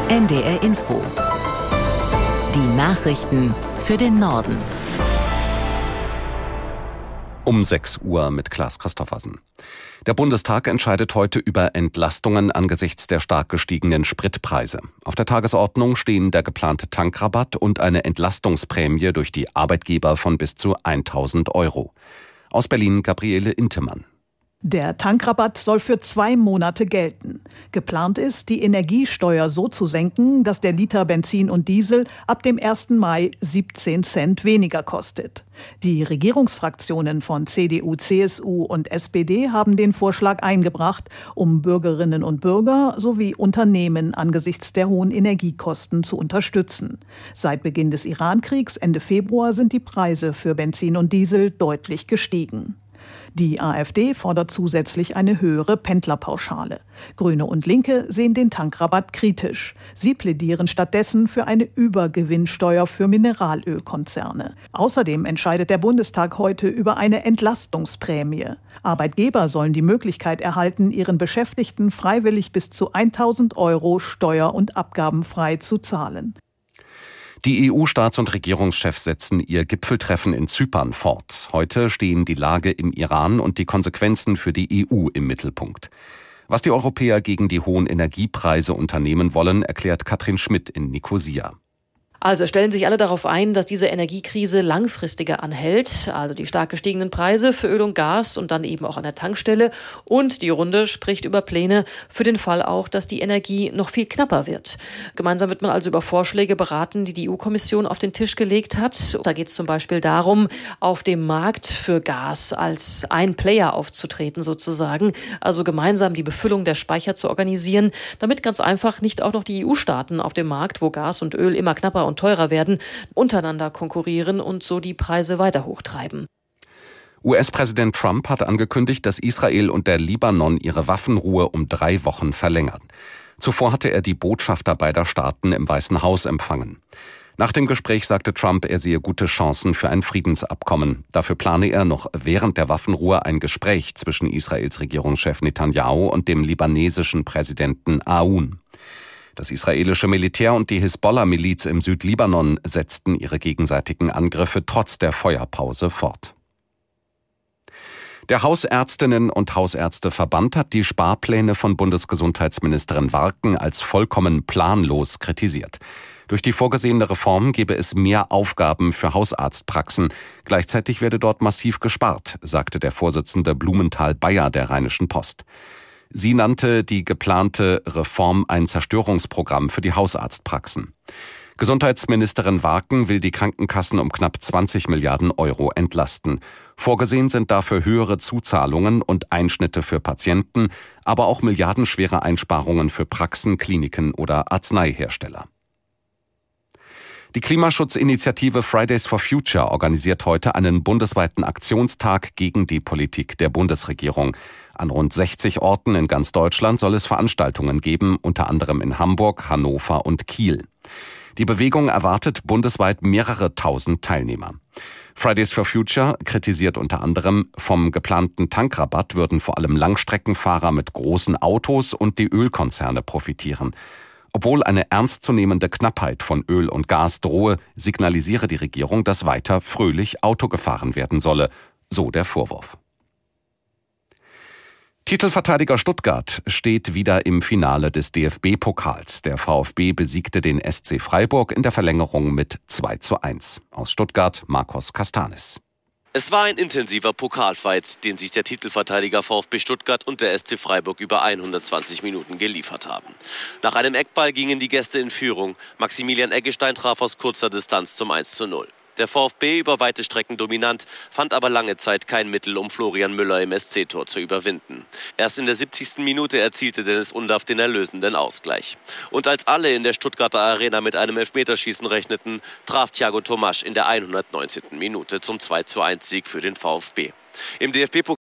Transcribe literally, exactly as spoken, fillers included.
N D R Info. Die Nachrichten für den Norden. Um sechs Uhr mit Klaas Christoffersen. Der Bundestag entscheidet heute über Entlastungen angesichts der stark gestiegenen Spritpreise. Auf der Tagesordnung stehen der geplante Tankrabatt und eine Entlastungsprämie durch die Arbeitgeber von bis zu tausend Euro. Aus Berlin Gabriele Intemann. Der Tankrabatt soll für zwei Monate gelten. Geplant ist, die Energiesteuer so zu senken, dass der Liter Benzin und Diesel ab dem ersten Mai siebzehn Cent weniger kostet. Die Regierungsfraktionen von C D U, C S U und S P D haben den Vorschlag eingebracht, um Bürgerinnen und Bürger sowie Unternehmen angesichts der hohen Energiekosten zu unterstützen. Seit Beginn des Irankriegs Ende Februar sind die Preise für Benzin und Diesel deutlich gestiegen. Die AfD fordert zusätzlich eine höhere Pendlerpauschale. Grüne und Linke sehen den Tankrabatt kritisch. Sie plädieren stattdessen für eine Übergewinnsteuer für Mineralölkonzerne. Außerdem entscheidet der Bundestag heute über eine Entlastungsprämie. Arbeitgeber sollen die Möglichkeit erhalten, ihren Beschäftigten freiwillig bis zu tausend Euro steuer- und abgabenfrei zu zahlen. Die E U-Staats- und Regierungschefs setzen ihr Gipfeltreffen in Zypern fort. Heute stehen die Lage im Iran und die Konsequenzen für die E U im Mittelpunkt. Was die Europäer gegen die hohen Energiepreise unternehmen wollen, erklärt Katrin Schmidt in Nikosia. Also stellen sich alle darauf ein, dass diese Energiekrise langfristiger anhält, also die stark gestiegenen Preise für Öl und Gas und dann eben auch an der Tankstelle. Und die Runde spricht über Pläne für den Fall auch, dass die Energie noch viel knapper wird. Gemeinsam wird man also über Vorschläge beraten, die die E U-Kommission auf den Tisch gelegt hat. Da geht es zum Beispiel darum, auf dem Markt für Gas als ein Player aufzutreten sozusagen, also gemeinsam die Befüllung der Speicher zu organisieren, damit ganz einfach nicht auch noch die E U-Staaten auf dem Markt, wo Gas und Öl immer knapper und teurer werden, untereinander konkurrieren und so die Preise weiter hochtreiben. U S-Präsident Trump hat angekündigt, dass Israel und der Libanon ihre Waffenruhe um drei Wochen verlängern. Zuvor hatte er die Botschafter beider Staaten im Weißen Haus empfangen. Nach dem Gespräch sagte Trump, er sehe gute Chancen für ein Friedensabkommen. Dafür plane er noch während der Waffenruhe ein Gespräch zwischen Israels Regierungschef Netanyahu und dem libanesischen Präsidenten Aoun. Das israelische Militär und die Hisbollah-Miliz im Südlibanon setzten ihre gegenseitigen Angriffe trotz der Feuerpause fort. Der Hausärztinnen- und Hausärzteverband hat die Sparpläne von Bundesgesundheitsministerin Warken als vollkommen planlos kritisiert. Durch die vorgesehene Reform gebe es mehr Aufgaben für Hausarztpraxen. Gleichzeitig werde dort massiv gespart, sagte der Vorsitzende Blumenthal-Beyer der Rheinischen Post. Sie nannte die geplante Reform ein Zerstörungsprogramm für die Hausarztpraxen. Gesundheitsministerin Warken will die Krankenkassen um knapp zwanzig Milliarden Euro entlasten. Vorgesehen sind dafür höhere Zuzahlungen und Einschnitte für Patienten, aber auch milliardenschwere Einsparungen für Praxen, Kliniken oder Arzneihersteller. Die Klimaschutzinitiative Fridays for Future organisiert heute einen bundesweiten Aktionstag gegen die Politik der Bundesregierung. An rund sechzig Orten in ganz Deutschland soll es Veranstaltungen geben, unter anderem in Hamburg, Hannover und Kiel. Die Bewegung erwartet bundesweit mehrere tausend Teilnehmer. Fridays for Future kritisiert unter anderem, vom geplanten Tankrabatt würden vor allem Langstreckenfahrer mit großen Autos und die Ölkonzerne profitieren. Obwohl eine ernstzunehmende Knappheit von Öl und Gas drohe, signalisiere die Regierung, dass weiter fröhlich Auto gefahren werden solle, so der Vorwurf. Titelverteidiger Stuttgart steht wieder im Finale des D F B-Pokals. Der VfB besiegte den S C Freiburg in der Verlängerung mit zwei zu eins. Aus Stuttgart Marcos Castanis. Es war ein intensiver Pokalfight, den sich der Titelverteidiger VfB Stuttgart und der S C Freiburg über hundertzwanzig Minuten geliefert haben. Nach einem Eckball gingen die Gäste in Führung. Maximilian Eggestein traf aus kurzer Distanz zum eins zu null. Der VfB über weite Strecken dominant, fand aber lange Zeit kein Mittel, um Florian Müller im S C-Tor zu überwinden. Erst in der siebzigsten Minute erzielte Dennis Undaff den erlösenden Ausgleich. Und als alle in der Stuttgarter Arena mit einem Elfmeterschießen rechneten, traf Thiago Tomasch in der hundertneunzehnten Minute zum zwei zu eins Sieg für den VfB. Im D F B-Pokal